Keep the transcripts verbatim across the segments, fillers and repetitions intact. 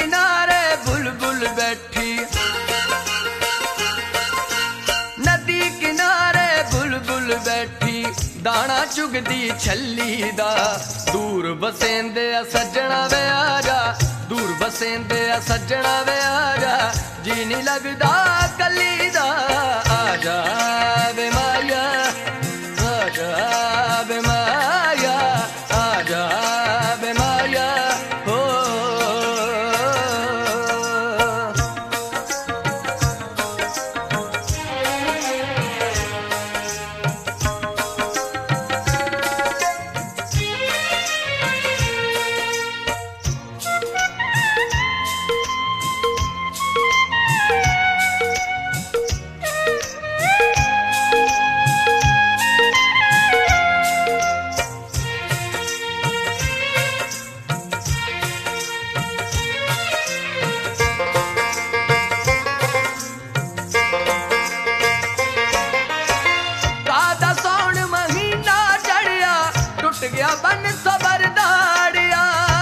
किनारे बुलबुल बैठी, नदी किनारे बुलबुल बैठी, दाना चुगदी छली दा। दूर बसेंदे सज्जना वे आजा, दूर बसेंदे सज्जना वे आजा, जी नहीं लगदा कली दा। आजा वे माया, आजा वे माया, आजा वे माया हो। बन सबर दाड़िया,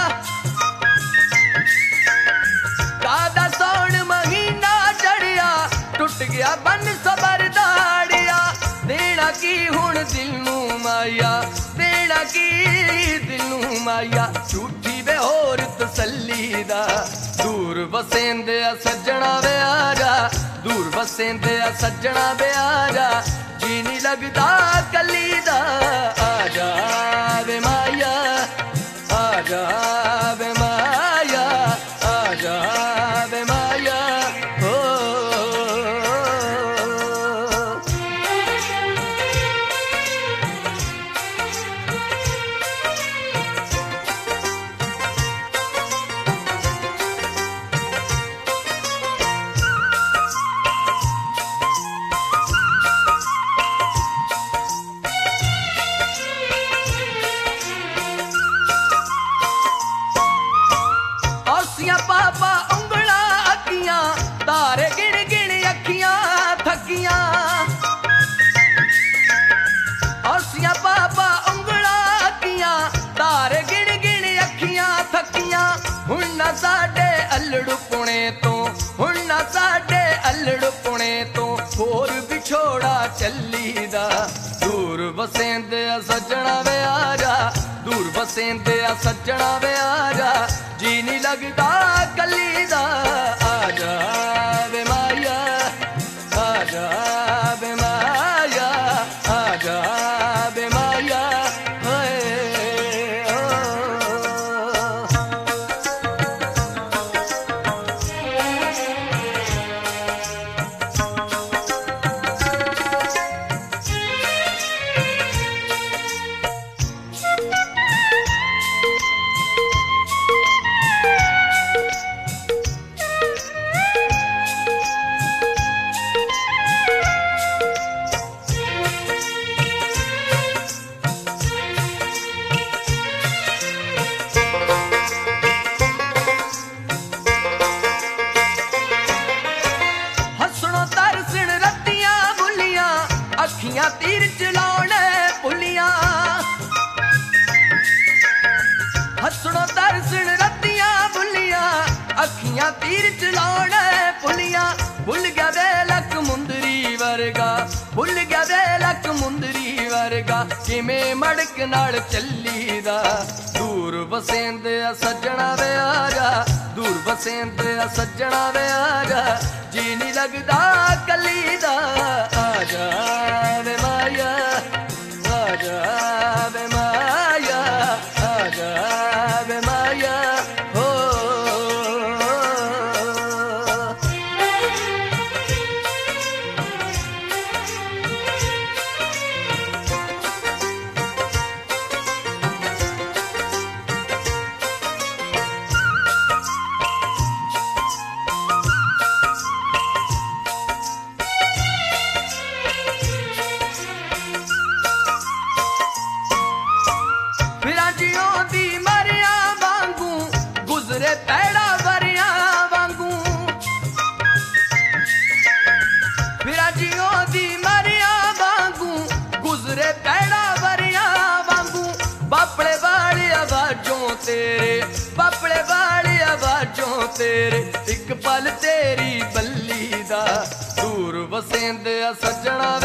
कादा सौन महीना चढ़िया, टुट गया बन सबर दाड़िया। देना की हुण दिल नू माया, देना की दिल नू माया, झूठी बेहोर तसल्ली दा। दूर बसेंदे सज्जना वे आजा, दूर बसेंदे सज्जना वे आजा, जी नहीं लगदा कली दा। आजा वे माया, आजा वे माया, आजा वे माया हो। पापा उंगला अखियां, तारे गिन गिन अखियां थकियां। हौसिया पापा उंगला अखियां, तारे गिन गिन अखियां थकियां। हुण ना साडे अल्लड़ पुणे तो, हुण ना साडे अल्लड़ पुणे तो, होर बिछोड़ा चली दा। दूर बसेंदे सज्जना वे आजा, दूर बसेंदे सज्जना वे आजा, जी नहीं लगदा कली दा। आजा वे माया, आजा वे माया, आजा वे माया होए ओ। अखियां तीर चलाने पुलियां, हसनो तरसण रतियां बुलियां, अखियां तीर चलाने पुलियां। भुल गया वेलक मुंदरी वर्गा, भुल गया वेलक मुंदरी वर्गा, किमें मड़क नाल चली दा। दूर बसेंदे सज्जना वे आजा, दूर बसेंदे सज्जना वे आजा, जी नहीं लगदा कली दा। आजा वे माया, आजा वे माया, आजा वे माया हो। पैड़ा वरिया वांगू फिराजियों दी मरिया वांगू गुजरे पैड़ा वरिया वांगू। बापड़े वाली आवाजों तेरे, बापड़े वाली आवाजों तेरे एक पल तेरी बल्ली दा दूर वसेंद सजना